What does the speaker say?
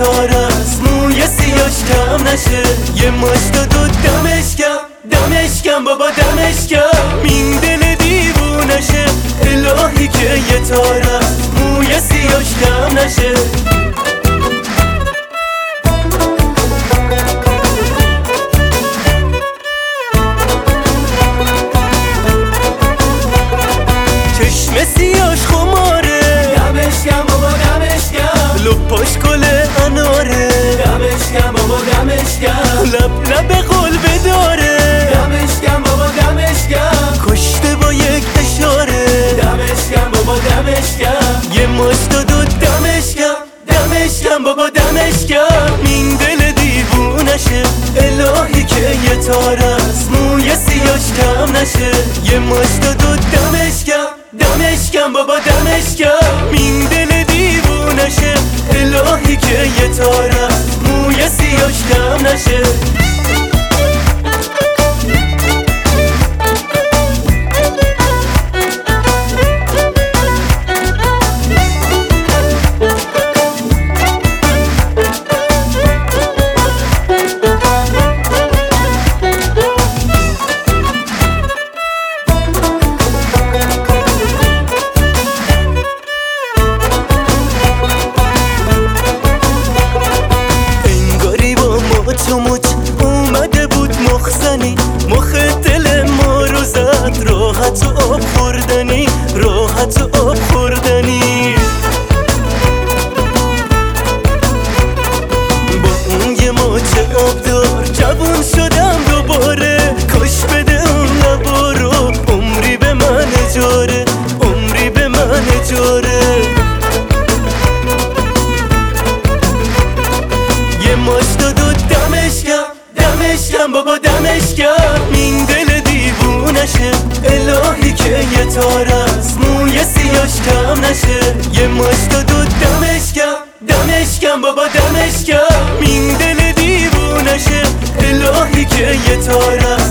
تاراست، موی سیاش کم نشه. یه مشت دود دمش کم بابا دمش کم، این دل دیوونشه. الهی که یه تاراست، موی سیاش کم نشه. چشم سیاش خماره، دمش کم بابا دمش کم، لپاش گل اناره. دمش کم بابا دمش کم، لب قول بداره. دمش کم بابا دمش کم، کشته با یک اشاره. دمش کم بابا دمش کم، یه مشت دود دمش کم بابا دمش کم، این دل دیوونشه. الهی که یه تاراست، موی سیاش کم نشه. یه مشت دود دمش کم بابا دمش کم، این دل دیوونشه. الهی که یه تاراست، موی سیاش کم نشه. تو موچ اومده بود مخزنی، مخ دل ما رو زد. راحت و آب خوردنی، راحت و آب خوردنی. با اون یه مچ آبدار جوون شدم دوباره. کاش بده اون لبا رو، عمری به من اجاره، عمری به من اجاره. یه مشت دود دمش کم بابا دمش کم، این دل دیوونشه. الهی که یه تاراست، موی سیاش کم نشه. یه مشت دود دمش کم بابا دمش کم، این دل دیوونشه. الهی که یه تاراست.